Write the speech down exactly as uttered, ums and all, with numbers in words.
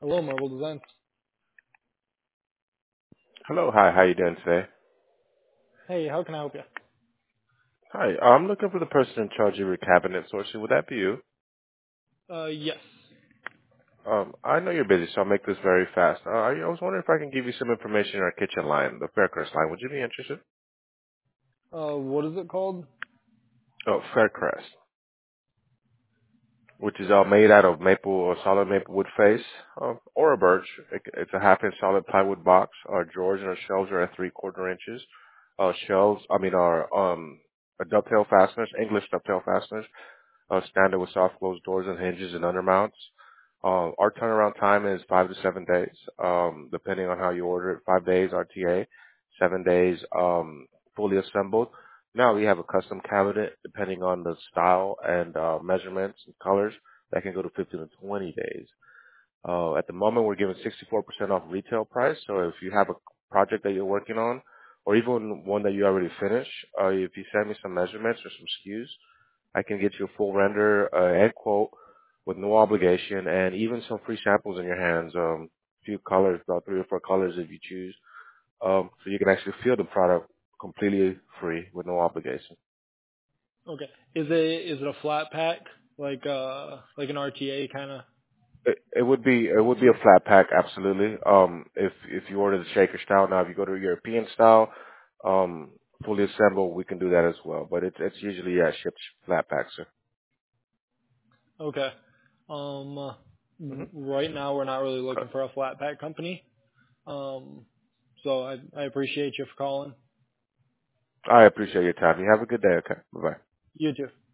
Hello, Marble Designs. Hello, hi, how you doing today? Hey, how can I help you? Hi, I'm looking for the person in charge of your cabinet sourcing. Would that be you? Uh, yes. Um, I know you're busy, so I'll make this very fast. Uh, I I was wondering if I can give you some information on our kitchen line, the Faircrest line. Would you be interested? Uh, what is it called? Oh, Faircrest, which is uh, made out of maple or solid maple wood face, uh, or a birch. It, it's a half-inch solid plywood box. Our drawers and our shelves are at three-quarter inches. Uh, shelves, I mean, our um, a dovetail fasteners, English dovetail fasteners. Uh, standard with soft closed doors and hinges and undermounts. Uh, our turnaround time is five to seven days, um, depending on how you order it. Five days R T A, seven days um, fully assembled. Now we have a custom cabinet, depending on the style and uh, measurements and colors, that can go to fifteen to twenty days. Uh, at the moment, we're giving sixty-four percent off retail price. So if you have a project that you're working on, or even one that you already finished, uh, if you send me some measurements or some S K Us, I can get you a full render uh, and quote with no obligation, and even some free samples in your hands. Um, few colors, about three or four colors if you choose, um, so you can actually feel the product completely free with no obligation. Okay. Is it is it a flat pack like uh like an R T A kind of? It, it would be it would be a flat pack, absolutely. Um, if if you order the shaker style, now if you go to European style, um, fully assembled, we can do that as well. But it's it's usually yeah shipped flat pack, sir. Okay. Um, uh, hmm right now we're not really looking for a flat pack company. Um, so I I appreciate you for calling. I appreciate your time. You have a good day. Okay, bye bye. You too.